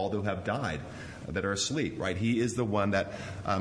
all who have died, that are asleep, right? He is the one that,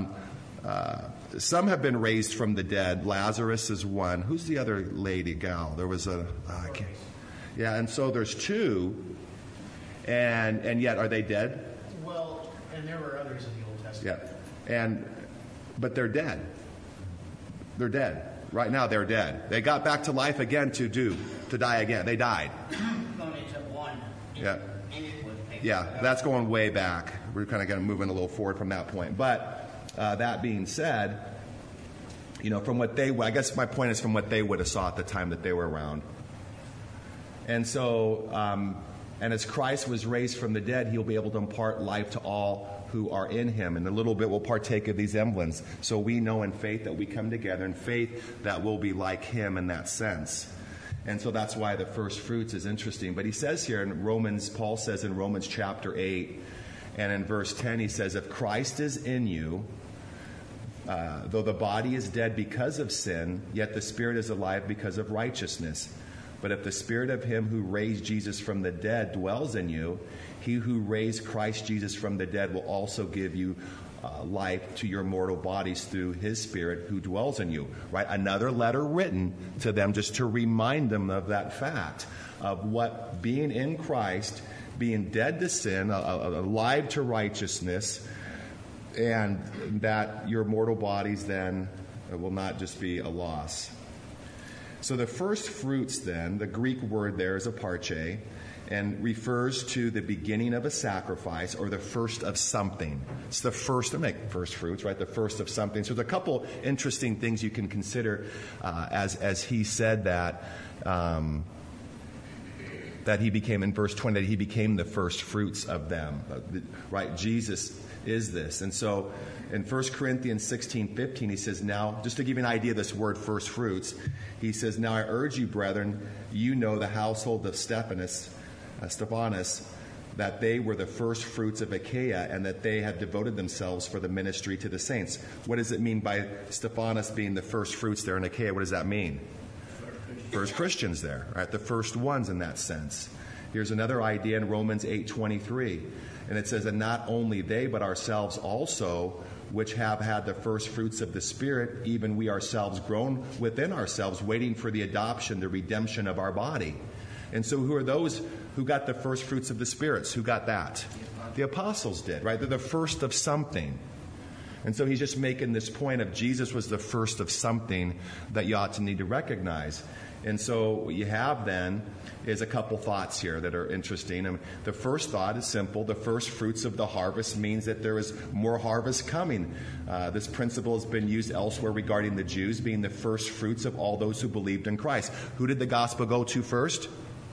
some have been raised from the dead. Lazarus is one. Who's the other lady, gal? There was yeah, and so there's two, and yet are they dead? Well, and there were others in the Old Testament. Yeah, but they're dead. They're dead. Right now they're dead. They got back to life again to die again. They died. Only took one. Yeah. Yeah, that's going way back. We're kind of going to move in a little forward from that point. But that being said, from what I guess my point is from what they would have saw at the time that they were around. And so, and as Christ was raised from the dead, he'll be able to impart life to all who are in him. And a little bit we'll partake of these emblems. So we know in faith that we come together in faith that we'll be like him in that sense. And so that's why the first fruits is interesting. But he says here in Paul says in Romans chapter 8 and in verse 10, he says, if Christ is in you, though the body is dead because of sin, yet the spirit is alive because of righteousness. But if the spirit of him who raised Jesus from the dead dwells in you, he who raised Christ Jesus from the dead will also give you life to your mortal bodies through his spirit who dwells in you. Right? Another letter written to them just to remind them of that fact of what being in Christ, being dead to sin, alive to righteousness, and that your mortal bodies then will not just be a loss. So the first fruits then, the Greek word there is aparche, and refers to the beginning of a sacrifice or the first of something. It's the first fruits, right? The first of something. So there's a couple interesting things you can consider as he said that he became, in verse 20, that he became the first fruits of them, right? Jesus is this. And so in 1 Corinthians 16:15, he says, now, just to give you an idea of this word first fruits, he says, now I urge you, brethren, you know the household of Stephanus, that they were the first fruits of Achaia and that they had devoted themselves for the ministry to the saints. What does it mean by Stephanus being the first fruits there in Achaia? What does that mean? First Christians there, right? The first ones in that sense. Here's another idea in Romans 8:23. And it says, and not only they, but ourselves also, which have had the first fruits of the Spirit, even we ourselves grown within ourselves, waiting for the adoption, the redemption of our body. And so who are those who got the first fruits of the spirits? Who got that? The apostles did, right? They're the first of something. And so he's just making this point of Jesus was the first of something that you ought to need to recognize. And so what you have then is a couple thoughts here that are interesting. And the first thought is simple. The first fruits of the harvest means that there is more harvest coming. This principle has been used elsewhere regarding the Jews being the first fruits of all those who believed in Christ. Who did the gospel go to first?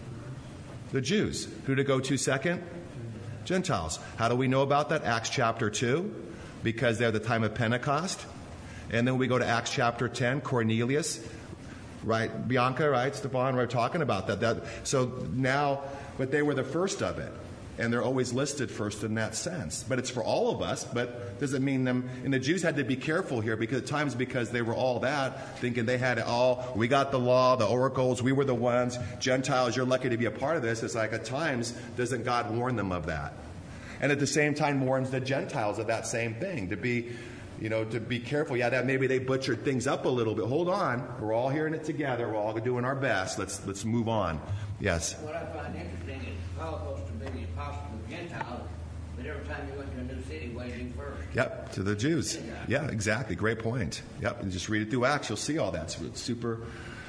The Jews. Who did it go to second? Gentiles. How do we know about that? Acts chapter 2, because they're the time of Pentecost. And then we go to Acts chapter 10, Cornelius, right? Bianca, right? Stefan, we're talking about that. So now, but they were the first of it. And they're always listed first in that sense. But it's for all of us, but doesn't mean them. And the Jews had to be careful here because at times because they were all that, thinking they had it all. We got the law, the oracles, we were the ones. Gentiles, you're lucky to be a part of this. It's like at times, doesn't God warn them of that? And at the same time warns the Gentiles of that same thing, to be careful. Yeah, that maybe they butchered things up a little bit. Hold on. We're all hearing it together. We're all doing our best. Let's move on. Yes. What I find interesting is Paul was to be the apostle of Gentiles, but every time you went to a new city, what did he do first? Yep, to the Jews. Yeah, exactly. Great point. Yep, and just read it through Acts. You'll see all that. So it's super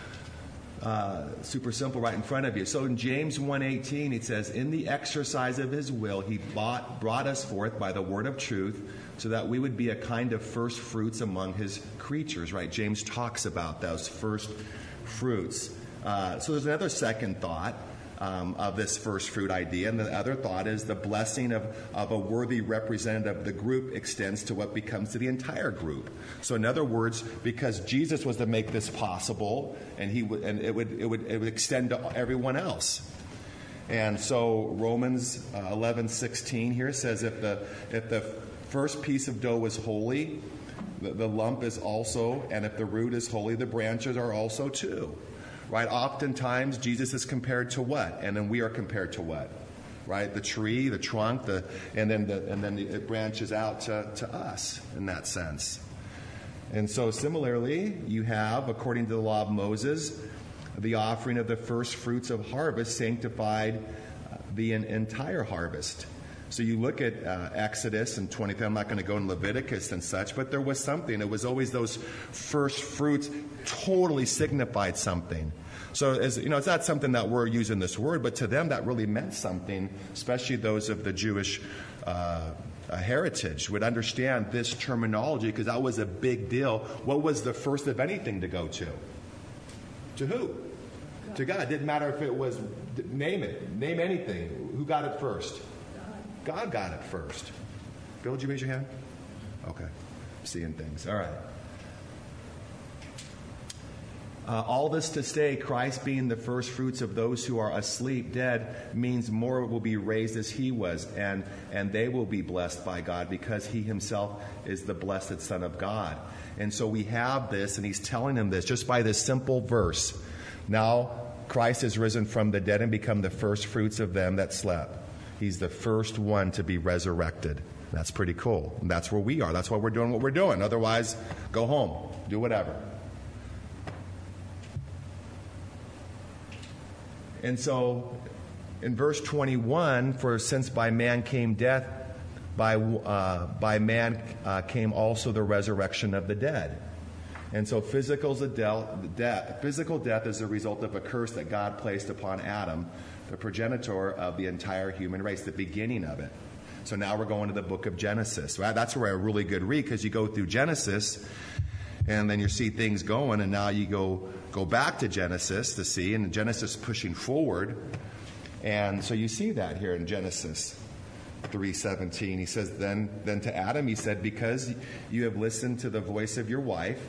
simple right in front of you. So in James 1:18, it says, in the exercise of his will, he brought us forth by the word of truth so that we would be a kind of first fruits among his creatures, right? James talks about those first fruits. So there's another second thought of this first fruit idea. And the other thought is the blessing of a worthy representative of the group extends to what becomes to the entire group. So in other words, because Jesus was to make this possible, and it would extend to everyone else. And so Romans 11:16 here says if the first piece of dough is holy, the lump is also, and if the root is holy, the branches are also too. Right? Oftentimes, Jesus is compared to what? And then we are compared to what? right? The tree, the trunk, and then it branches out to us in that sense. And so similarly, you have, according to the law of Moses, the offering of the first fruits of harvest sanctified the entire harvest. So you look at Exodus and 23, I'm not going to go in Leviticus and such, but there was something. It was always those first fruits totally signified something. So, as you know, it's not something that we're using this word, but to them that really meant something, especially those of the Jewish heritage would understand this terminology because that was a big deal. What was the first of anything to go to? To who? To God. It didn't matter if it was, name it. Name anything. Who got it first? God got it first. Bill, did you raise your hand? Okay. Seeing things. All right. All this to say, Christ being the first fruits of those who are asleep, dead, means more will be raised as he was, and they will be blessed by God because he himself is the blessed Son of God. And so we have this, and he's telling them this just by this simple verse. Now Christ is risen from the dead and become the first fruits of them that slept. He's the first one to be resurrected. That's pretty cool. And that's where we are. That's why we're doing what we're doing. Otherwise, go home. Do whatever. And so, in verse 21, for since by man came death, by man came also the resurrection of the dead. And so physical death is a result of a curse that God placed upon Adam, the progenitor of the entire human race, the beginning of it. So now we're going to the book of Genesis. Right? That's where a really good read, because you go through Genesis, and then you see things going, and now you go back to Genesis to see, and Genesis pushing forward. And so you see that here in Genesis 3:17. He says, then to Adam, he said, because you have listened to the voice of your wife.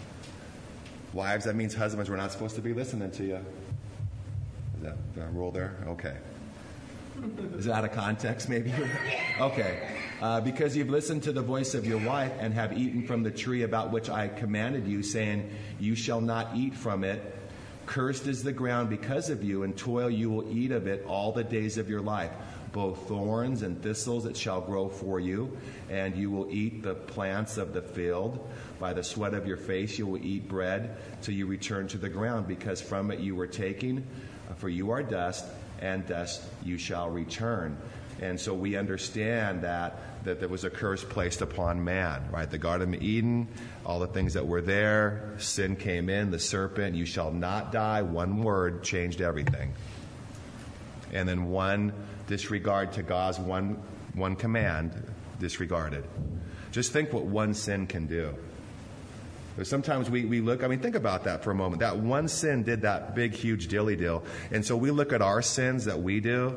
Wives, that means husbands, we're not supposed to be listening to you. Is that a rule there? Okay. Is it out of context, maybe? Okay. Because you've listened to the voice of your wife and have eaten from the tree about which I commanded you, saying, you shall not eat from it. Cursed is the ground because of you, and toil you will eat of it all the days of your life. Both thorns and thistles it shall grow for you, and you will eat the plants of the field. By the sweat of your face you will eat bread till you return to the ground, because from it you were taken, for you are dust, and dust you shall return. And so we understand that there was a curse placed upon man, right? The Garden of Eden, all the things that were there, sin came in, the serpent, you shall not die, one word changed everything. And then one disregard to God's one command, disregarded. Just think what one sin can do. Sometimes we look, think about that for a moment. That one sin did that big, huge dilly deal. And so we look at our sins that we do.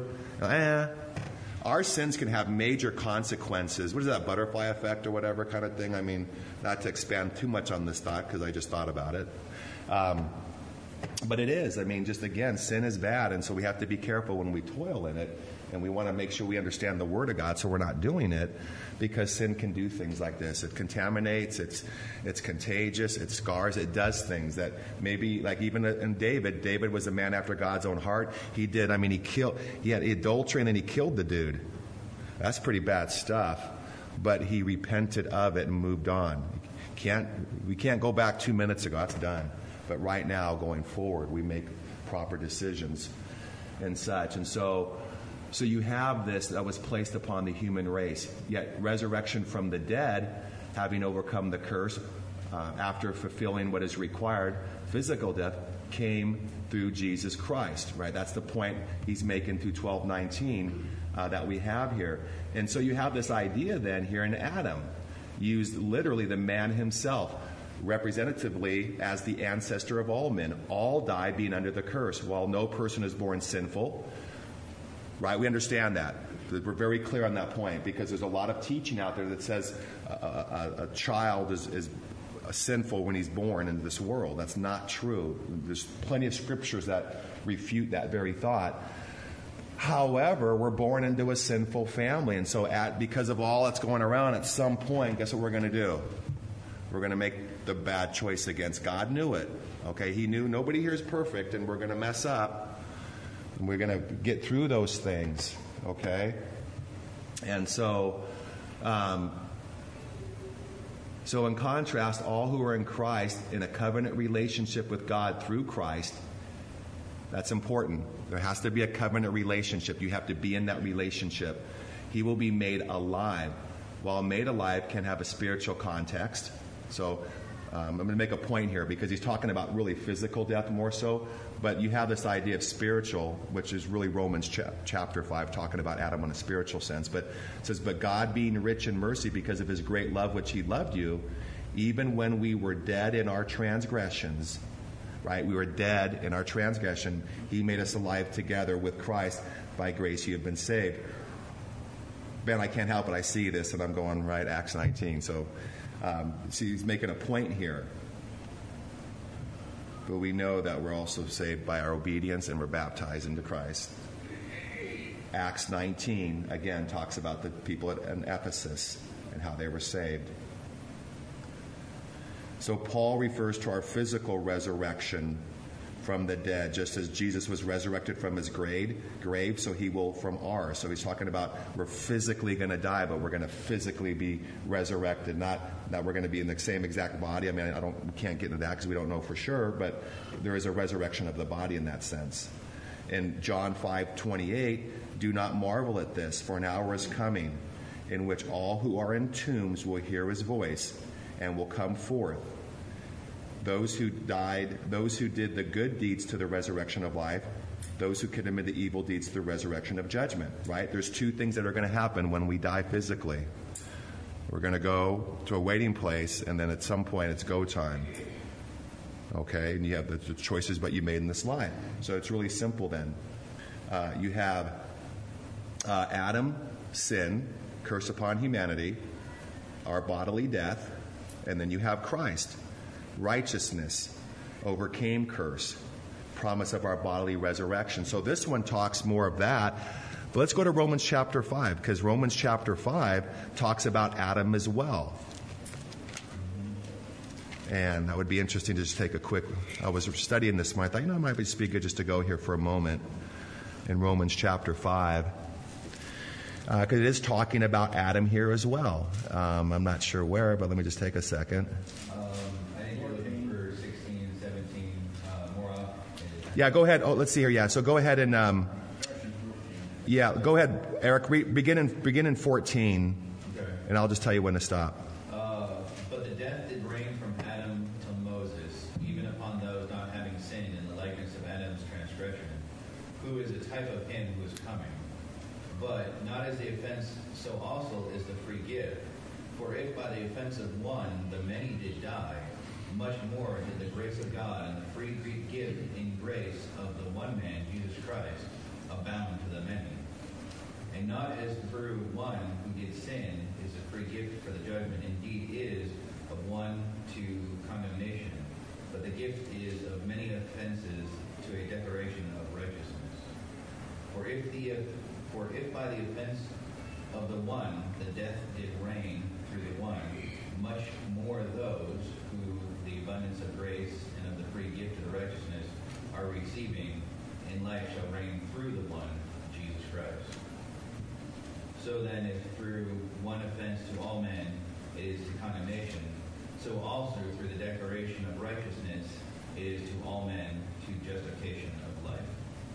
Our sins can have major consequences. What is that, butterfly effect or whatever kind of thing? Not to expand too much on this thought because I just thought about it. But it is. Just again, sin is bad. And so we have to be careful when we toil in it. And we want to make sure we understand the Word of God so we're not doing it, because sin can do things like this. It contaminates, it's contagious, it scars, it does things that maybe, like even in David was a man after God's own heart. He had adultery and then he killed the dude. That's pretty bad stuff. But he repented of it and moved on. We can't go back 2 minutes ago, that's done. But right now, going forward, we make proper decisions and such. And so you have this that was placed upon the human race. Yet resurrection from the dead, having overcome the curse, after fulfilling what is required, physical death came through Jesus Christ, right? That's the point he's making through 12:19 that we have here. And so you have this idea then here in Adam, used literally the man himself, representatively as the ancestor of all men. All die being under the curse, while no person is born sinful. Right? We understand that. We're very clear on that point, because there's a lot of teaching out there that says a child is sinful when he's born into this world. That's not true. There's plenty of scriptures that refute that very thought. However, we're born into a sinful family, and so because of all that's going around, at some point, guess what we're going to do? We're going to make the bad choice against God. Knew it. Okay? He knew nobody here is perfect, and we're going to mess up. And we're going to get through those things. Okay? And so in contrast, all who are in Christ, in a covenant relationship with God through Christ, that's important. There has to be a covenant relationship. You have to be in that relationship. He will be made alive. While made alive can have a spiritual context. So I'm going to make a point here because he's talking about really physical death more so. But you have this idea of spiritual, which is really Romans chapter 5, talking about Adam in a spiritual sense. But it says, but God being rich in mercy because of his great love which he loved you, even when we were dead in our transgressions, right? We were dead in our transgression. He made us alive together with Christ. By grace you have been saved. Man, I can't help it. I see this and I'm going, right, Acts 19. So see, he's making a point here. But we know that we're also saved by our obedience and we're baptized into Christ. Acts 19, again, talks about the people at Ephesus and how they were saved. So Paul refers to our physical resurrection from the dead, just as Jesus was resurrected from his grave, so he will from ours. So he's talking about we're physically going to die, but we're going to physically be resurrected. Not that we're going to be in the same exact body. I mean, we can't get into that because we don't know for sure, but there is a resurrection of the body in that sense. In John 5:28, do not marvel at this, for an hour is coming in which all who are in tombs will hear his voice and will come forth. Those who died, those who did the good deeds to the resurrection of life, those who committed the evil deeds to the resurrection of judgment, right? There's two things that are going to happen when we die physically. We're going to go to a waiting place, and then at some point it's go time. Okay? And you have the choices that you made in this life. So it's really simple then. You have Adam, sin, curse upon humanity, our bodily death, and then you have Christ. Righteousness overcame curse, promise of our bodily resurrection. So this one talks more of that. But let's go to Romans chapter 5, because Romans chapter 5 talks about Adam as well. And that would be interesting to just take a quick... I was studying this month. I thought, it might just be good just to go here for a moment in Romans chapter 5. Because it is talking about Adam here as well. I'm not sure where, but let me just take a second. Yeah, go ahead. Oh, let's see here. Yeah, so go ahead and go ahead, Eric. Begin in 14, okay. And I'll just tell you when to stop. But the death did reign from Adam till Moses, even upon those not having sinned in the likeness of Adam's transgression, who is a type of him who is coming. But not as the offense, so also is the free gift. For if by the offense of one the many did die, much more did the grace of God and the free gift in grace of the one man, Jesus Christ, abound to the many. And not as through one who did sin is a free gift for the judgment, indeed is of one to condemnation, but the gift is of many offenses to a declaration of righteousness. For if by the offense of the one the death did reign through the one, much more those who the abundance of grace and of the free gift of the righteousness are receiving in life shall reign through the one, Jesus Christ. So then, if through one offense to all men it is to condemnation, so also through the declaration of righteousness it is to all men to justification of life.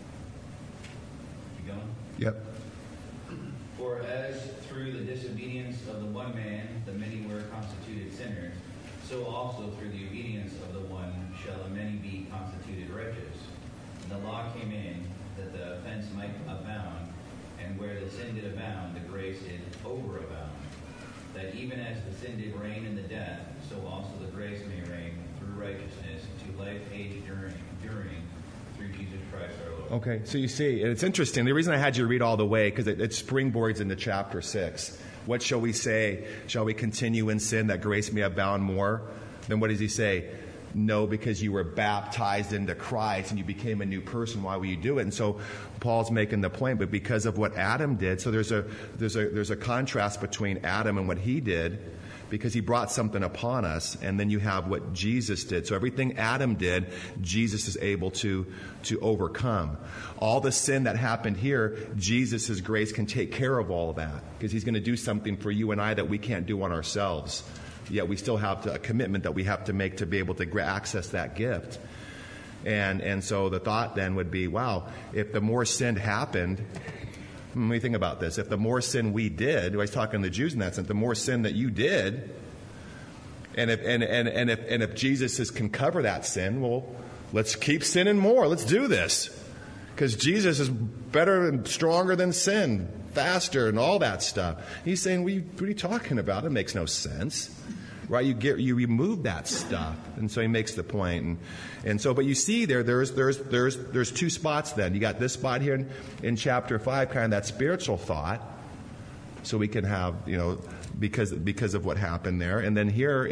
Keep going? Yep. For as through the disobedience of the one man the many were constituted sinners, so also through the obedience of the one shall the many be constituted righteous. And the law came in that the offense might abound, and where the sin did abound, the grace did overabound. That even as the sin did reign in the death, so also the grace may reign through righteousness to life age during through Jesus Christ our Lord. Okay, so you see, and it's interesting. The reason I had you read all the way, because it springboards into chapter 6. What shall we say? Shall we continue in sin that grace may abound more? Then what does he say? No, because you were baptized into Christ and you became a new person. Why will you do it? And so Paul's making the point, but because of what Adam did, so there's a contrast between Adam and what he did. because he brought something upon us, and then you have what Jesus did. So everything Adam did, Jesus is able to overcome. All the sin that happened here, Jesus' grace can take care of all of that, because he's going to do something for you and I that we can't do on ourselves. Yet we still have a commitment that we have to make to be able to access that gift. And so the thought then would be, wow, if the more sin happened, let me think about this. If the more sin we did, I was talking to the Jews in that sense, the more sin that you did, and if Jesus can cover that sin, well, let's keep sinning more. Let's do this. Because Jesus is better and stronger than sin, faster and all that stuff. He's saying, what are you talking about? It makes no sense. Right, you remove that stuff, and so he makes the point, and so. But you see, there's two spots. Then you got this spot here in chapter 5, kind of that spiritual thought, so we can have because of what happened there, and then here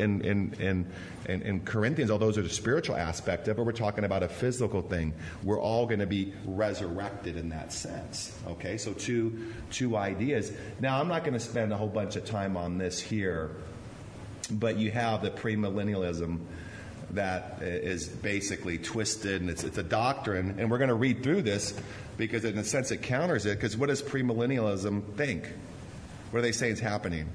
in Corinthians, all those are the spiritual aspect of it. We're talking about a physical thing. We're all going to be resurrected in that sense. Okay, so two ideas. Now, I'm not going to spend a whole bunch of time on this here. But you have the premillennialism that is basically twisted, and it's a doctrine. And we're going to read through this because, in a sense, it counters it. Because what does premillennialism think? What do they say is happening?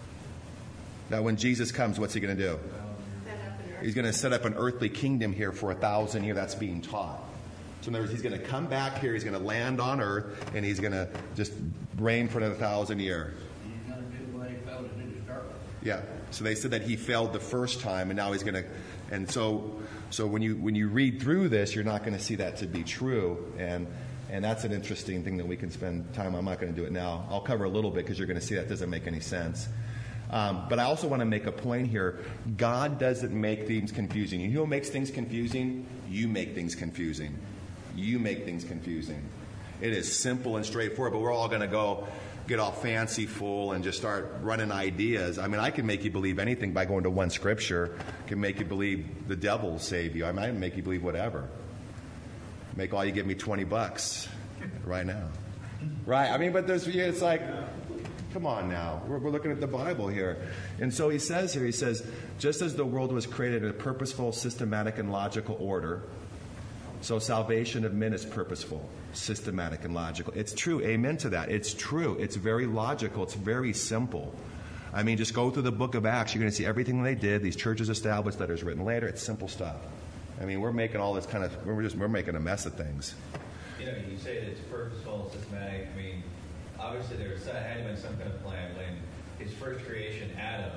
That when Jesus comes, what's he going to do? He's going to set up an earthly kingdom here for 1,000 years. That's being taught. So in other words, he's going to come back here. He's going to land on earth, and he's going to just reign for another 1,000 years. He's going to do what he failed to do to start with. Yeah. So they said that he failed the first time, and now he's going to. And so when you read through this, you're not going to see that to be true, and that's an interesting thing that we can spend time. I'm not going to do it now. I'll cover a little bit because you're going to see that doesn't make any sense. But I also want to make a point here. God doesn't make things confusing. You know what makes things confusing? You make things confusing. You make things confusing. It is simple and straightforward, but we're all going to get all fanciful and just start running ideas. I mean, I can make you believe anything by going to one scripture. I can make you believe the devil will save you. I might make you believe whatever. Make all you give me $20 right now. Right? I mean, but it's like, come on now. We're looking at the Bible here. And so he says, just as the world was created in a purposeful, systematic, and logical order, so salvation of men is purposeful, systematic, and logical. It's true. Amen to that. It's true. It's very logical. It's very simple. I mean, just go through the book of Acts. You're going to see everything they did. These churches established, letters written later. It's simple stuff. I mean, we're making all this we're making a mess of things. You say that it's purposeful, systematic. I mean, obviously there had to been some kind of plan when his first creation, Adam,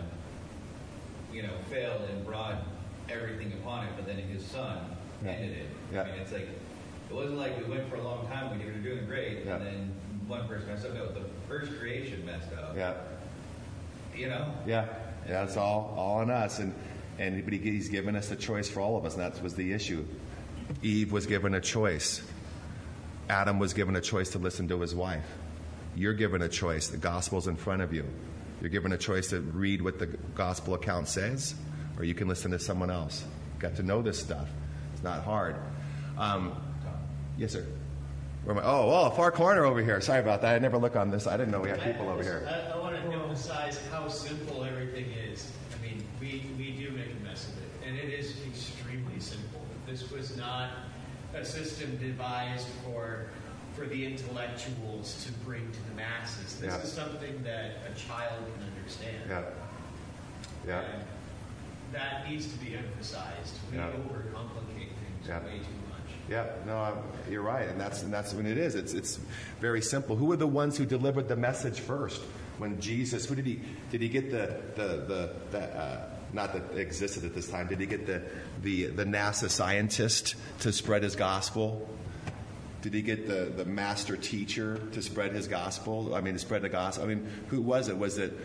failed and brought everything upon it, but then his son ended it. Yeah. I mean, it's like, it wasn't like we went for a long time when you were doing great, and then one person messed up. No, the first creation messed up. Yeah. Yeah, it's all on us, but he's given us a choice for all of us, and that was the issue. Eve was given a choice. Adam was given a choice to listen to his wife. You're given a choice. The gospel's in front of you. You're given a choice to read what the gospel account says, or you can listen to someone else. Got to know this stuff. It's not hard. Yes, sir. Where am I? Oh, far corner over here. Sorry about that. I never look on this. I didn't know we had people over here. I want to emphasize how simple everything is. I mean, we do make a mess of it, and it is extremely simple. This was not a system devised for the intellectuals to bring to the masses. This is something that a child can understand. Yeah. And that needs to be emphasized. We overcomplicate things way too much. Yeah, no, you're right, and that's when it is. It's very simple. Who were the ones who delivered the message first? When Jesus, did he get the not that it existed at this time? Did he get the NASA scientist to spread his gospel? Did he get the master teacher to spread his gospel? I mean, to spread the gospel. I mean, who was it? Was it?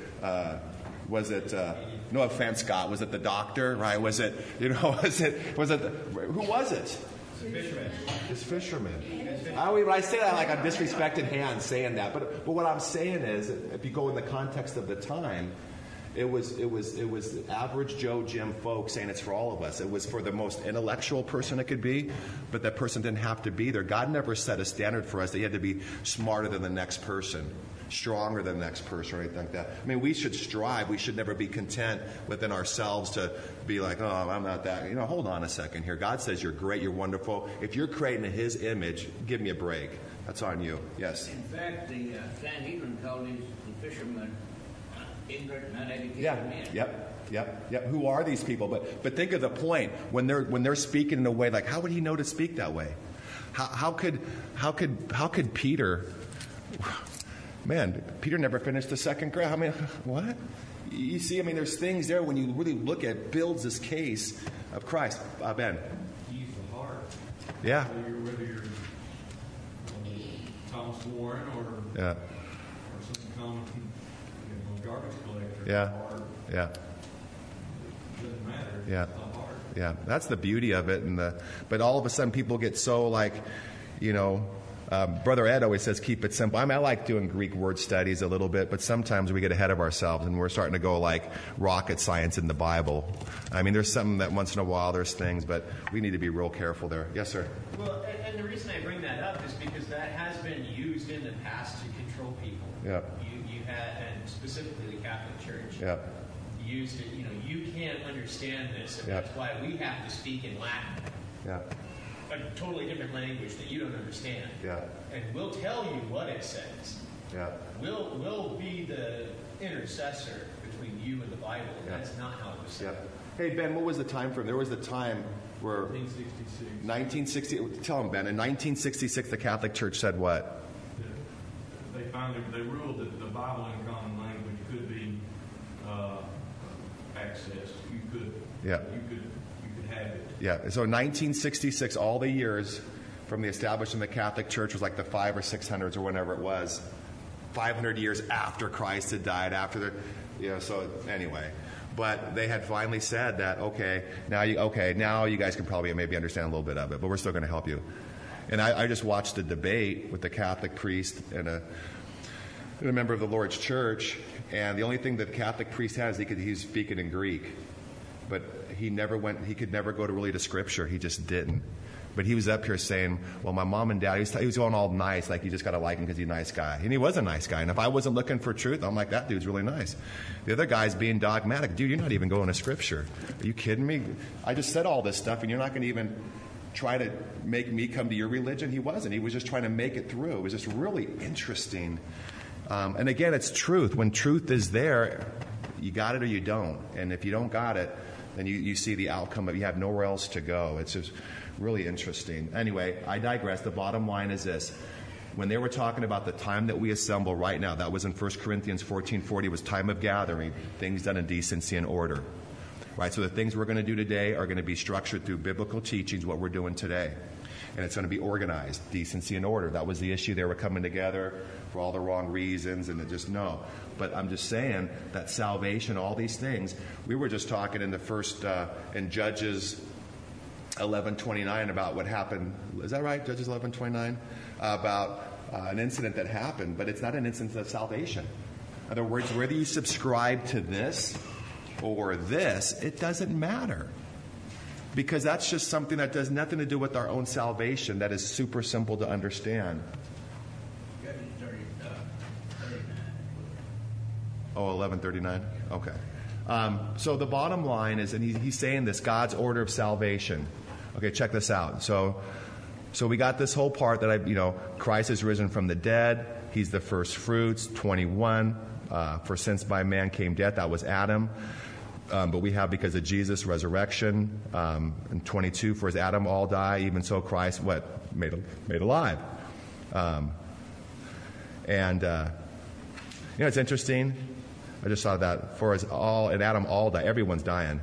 No offense, Scott. Was it the doctor? Right? Was it? Who was it? It's fishermen. I say that like I'm disrespecting hands saying that, but what I'm saying is, if you go in the context of the time, it was the average Joe Jim folk saying it's for all of us. It was for the most intellectual person it could be, but that person didn't have to be there. God never set a standard for us that you had to be smarter than the next person. stronger than the next person or anything like that. I mean, we should strive. We should never be content within ourselves to be like, oh, I'm not that. Hold on a second here. God says you're great, you're wonderful. If you're created in His image, give me a break. That's on you. Yes? In fact, the Sanhedrin called the fishermen ignorant, not educated men. Yep. Who are these people? But think of the point when they're speaking in a way like, how would he know to speak that way? How could Peter? Man, Peter never finished the second grade. I mean, what? You see, I mean, there's things there when you really look at builds this case of Christ. Ben. Use the heart. Yeah. Whether you're Thomas Warren or some common garbage collector. Yeah. It doesn't matter. Yeah. It's the heart. Yeah. That's the beauty of it. But all of a sudden people get so like, Brother Ed always says, keep it simple. I mean, I like doing Greek word studies a little bit, but sometimes we get ahead of ourselves and we're starting to go like rocket science in the Bible. I mean, there's something that once in a while there's things, but we need to be real careful there. Yes, sir. Well, and the reason I bring that up is because that has been used in the past to control people. Yeah. You had, and specifically the Catholic Church. Yeah. Used it, you can't understand this, and that's why we have to speak in Latin. Yeah. A totally different language that you don't understand. Yeah. And we'll tell you what it says. Yeah. We'll be the intercessor between you and the Bible. And that's not how it was said. Yeah. Hey, Ben, what was the time frame? There was a time where 1966. Tell him, Ben. In 1966, the Catholic Church said what? They ruled that the Bible in common language could be accessed. You could have it. Yeah. So in 1966, all the years from the establishment of the Catholic Church was like the 500s or 600s or whenever it was, 500 years after Christ had died. So anyway. But they had finally said that, now you guys can probably maybe understand a little bit of it, but we're still going to help you. And I just watched a debate with the Catholic priest and a member of the Lord's Church, and the only thing that the Catholic priest has, he was speaking in Greek, but he could never go to Scripture. He just didn't. But he was up here saying, well, my mom and dad, he was going all nice, like you just got to like him because he's a nice guy. And he was a nice guy. And if I wasn't looking for truth, I'm like, that dude's really nice. The other guy's being dogmatic. Dude, you're not even going to Scripture. Are you kidding me? I just said all this stuff, and you're not going to even try to make me come to your religion? He wasn't. He was just trying to make it through. It was just really interesting. And again, it's truth. When truth is there, you got it or you don't. And if you don't got it, then you see the outcome of you have nowhere else to go. It's just really interesting. Anyway, I digress. The bottom line is this. When they were talking about the time that we assemble right now, that was in 1 Corinthians 14:40, was time of gathering, things done in decency and order. Right? So the things we're going to do today are going to be structured through biblical teachings, what we're doing today. And it's going to be organized, decency and order. That was the issue. They were coming together for all the wrong reasons, and no. But I'm just saying that salvation, all these things, we were just talking in the first, in Judges 11:29 about what happened. Is that right? Judges 11:29? About an incident that happened, but it's not an incident of salvation. In other words, whether you subscribe to this or this, it doesn't matter. Because that's just something that does nothing to do with our own salvation. That is super simple to understand. Judges 39. Oh, 11:39? Okay. So the bottom line is, and he's saying this, God's order of salvation. Okay, check this out. So we got this whole part that Christ is risen from the dead. He's the first fruits. 21. For since by man came death, that was Adam. But we have because of Jesus' resurrection. And 22, for as Adam all die, even so Christ, made alive. It's interesting. I just saw that. For as Adam all die, everyone's dying.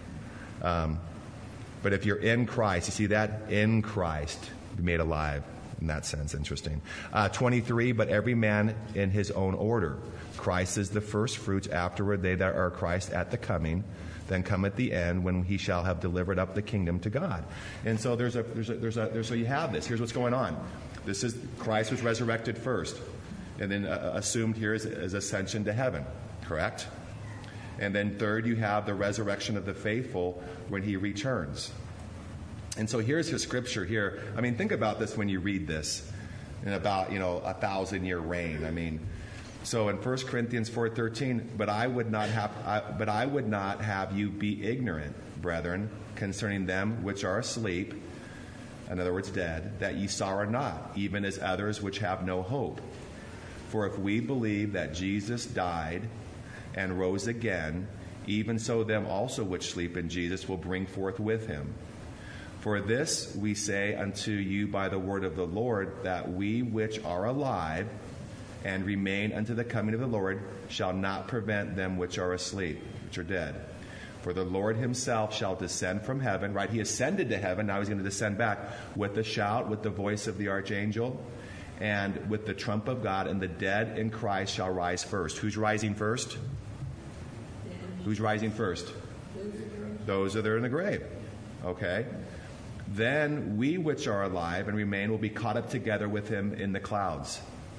But if you're in Christ, you see that? In Christ, made alive. In that sense, interesting. 23, but every man in his own order. Christ is the first fruits, afterward they that are Christ at the coming, then come at the end when he shall have delivered up the kingdom to God. And so so you have this. Here's what's going on. This is Christ was resurrected first, and then assumed here is ascension to heaven, correct? And then third, you have the resurrection of the faithful when he returns. And so here's his scripture here. I mean, think about this when you read this in about, 1,000-year reign. I mean, So in 1 Corinthians 4:13, but I would not have you be ignorant, brethren, concerning them which are asleep, in other words, dead, that ye sorrow not, even as others which have no hope. For if we believe that Jesus died and rose again, even so them also which sleep in Jesus will bring forth with him. For this we say unto you by the word of the Lord, that we which are alive and remain unto the coming of the Lord shall not prevent them which are asleep, which are dead. For the Lord himself shall descend from heaven, right? He ascended to heaven, now he's going to descend back with a shout, with the voice of the archangel, and with the trump of God, and the dead in Christ shall rise first. Who's rising first? Who's rising first? Those that are in the grave. Okay? Then we which are alive and remain will be caught up together with him in the clouds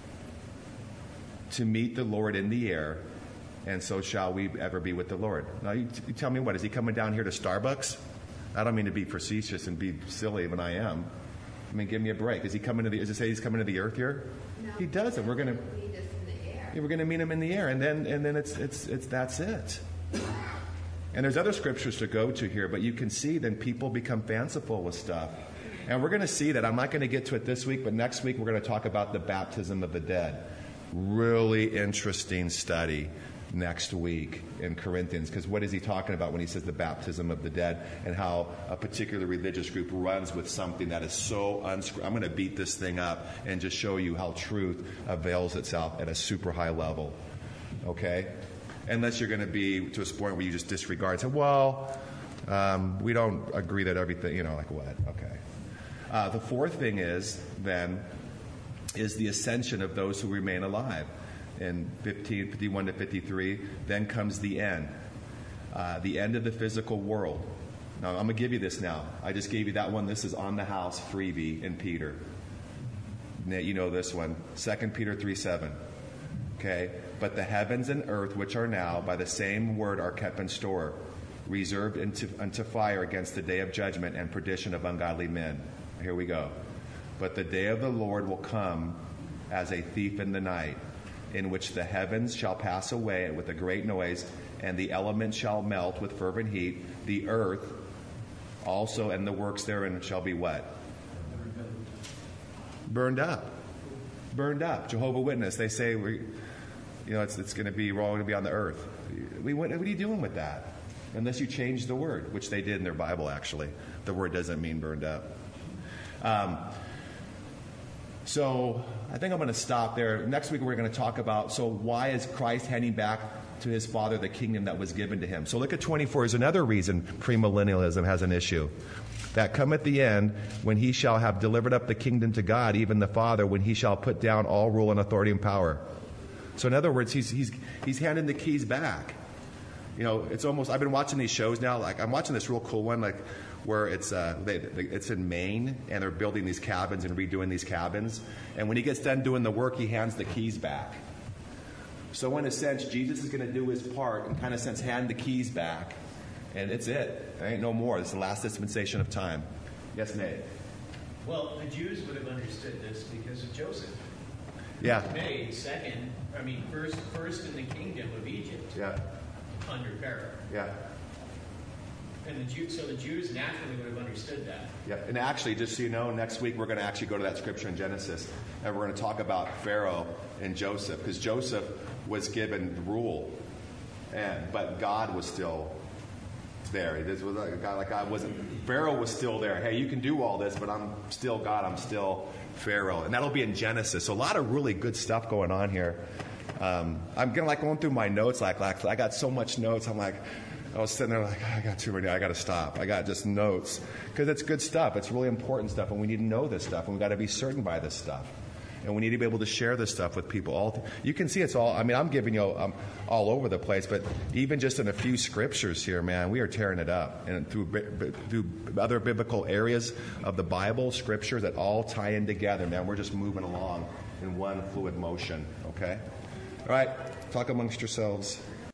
to meet the Lord in the air, and so shall we ever be with the Lord. Now you tell me, what, is he coming down here to Starbucks? I don't mean to be facetious and be silly, but I am. I mean, give me a break. Is he coming to the? Does it say he's coming to the earth here? No, he doesn't. We're going to meet us in the air. Yeah, we're going to meet him in the air, and then it's that's it. And there's other scriptures to go to here, but you can see then people become fanciful with stuff. And we're going to see that. I'm not going to get to it this week, but next week we're going to talk about the baptism of the dead. Really interesting study next week in Corinthians, because what is he talking about when he says the baptism of the dead, and how a particular religious group runs with something that is so I'm going to beat this thing up and just show you how truth avails itself at a super high level. Okay? Unless you're going to be to a point where you just disregard and say, well, we don't agree that everything, like what? Okay. The fourth thing is the ascension of those who remain alive. In 51 to 53, then comes the end of the physical world. Now, I'm going to give you this now. I just gave you that one. This is on the house freebie in Peter. You know this one, 2 Peter 3:7. Okay? But the heavens and earth, which are now, by the same word are kept in store, reserved unto fire against the day of judgment and perdition of ungodly men. Here we go. But the day of the Lord will come as a thief in the night, in which the heavens shall pass away with a great noise, and the elements shall melt with fervent heat. The earth also and the works therein shall be what? Burned up. Burned up. Jehovah's Witness, they say it's going to be, we're all going to be on the earth. What are you doing with that? Unless you change the word, which they did in their Bible, actually. The word doesn't mean burned up. So I think I'm going to stop there. Next week we're going to talk about, so why is Christ handing back to his Father the kingdom that was given to him? So look at 24 is another reason premillennialism has an issue. That come at the end, when he shall have delivered up the kingdom to God, even the Father, when he shall put down all rule and authority and power. So in other words, he's handing the keys back. It's almost, I've been watching these shows now, like I'm watching this real cool one, like where it's in Maine, and they're building these cabins and redoing these cabins. And when he gets done doing the work, he hands the keys back. So in a sense, Jesus is going to do his part and kind of sense hand the keys back. And it's it. There ain't no more. It's the last dispensation of time. Yes, Nate? Well, the Jews would have understood this because of Joseph. Yeah. Made first in the kingdom of Egypt. Yeah. Under Pharaoh. Yeah. And the Jews naturally would have understood that. Yeah, and actually, just so you know, next week we're going to actually go to that scripture in Genesis, and we're going to talk about Pharaoh and Joseph, because Joseph was given rule, but God was still there. This was like God wasn't. Pharaoh was still there. Hey, you can do all this, but I'm still God. I'm still Pharaoh, and that'll be in Genesis. So a lot of really good stuff going on here. I'm going through my notes. Like I got so much notes. I was sitting there like, I got too many. I got to stop. I got just notes. Because it's good stuff. It's really important stuff. And we need to know this stuff. And we've got to be certain by this stuff. And we need to be able to share this stuff with people. You can see it's all, I'm giving you all over the place. But even just in a few scriptures here, man, we are tearing it up. And through other biblical areas of the Bible, scriptures that all tie in together, man, we're just moving along in one fluid motion. Okay? All right. Talk amongst yourselves.